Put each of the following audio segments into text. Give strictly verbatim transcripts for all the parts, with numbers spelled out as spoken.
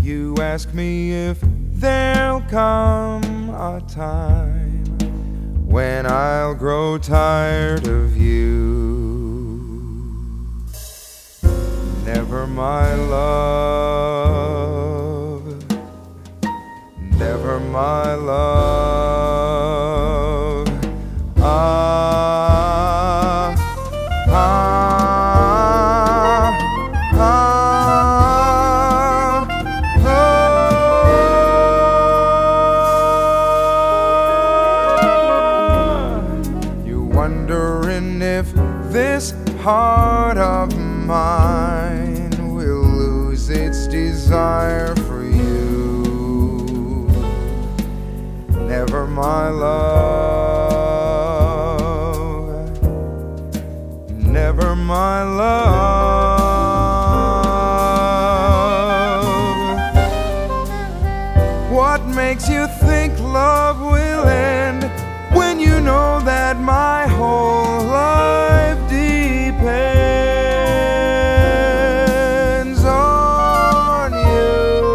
You ask me if there'll come a time when I'll grow tired of you. Never, my love, never, my love. Ah, ah, ah, ah. You're wondering if this heart of mine will lose its desire for you. Never, my love, never, my love. What makes you think love will end when you know that my whole life depends on you?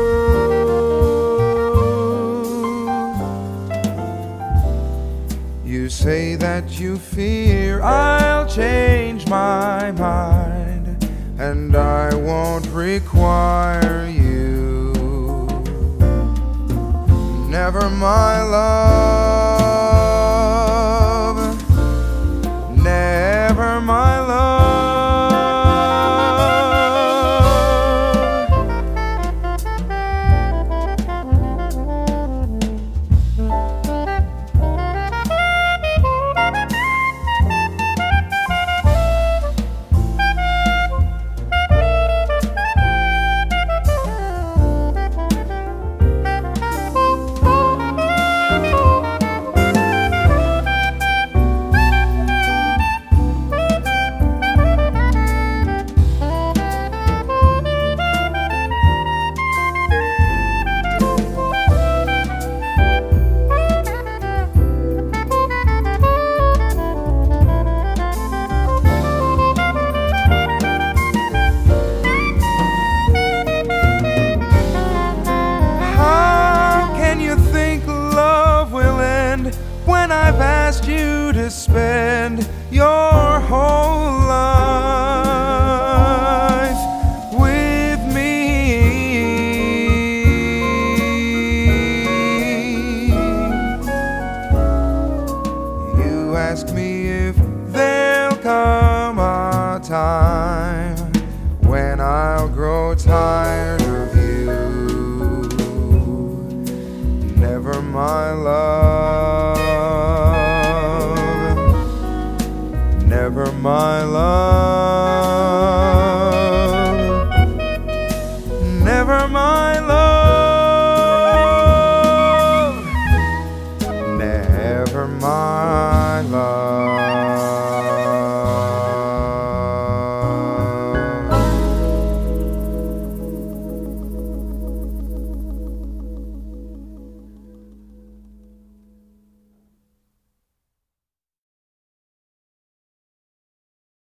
You say that you fear I'll change my mind, and I won't require you. Never, my love, never, my love. When I've asked you to spend your whole life with me, you ask me if there'll come a time when I'll grow tired of you. Never, my love, never, my love. Never, my love.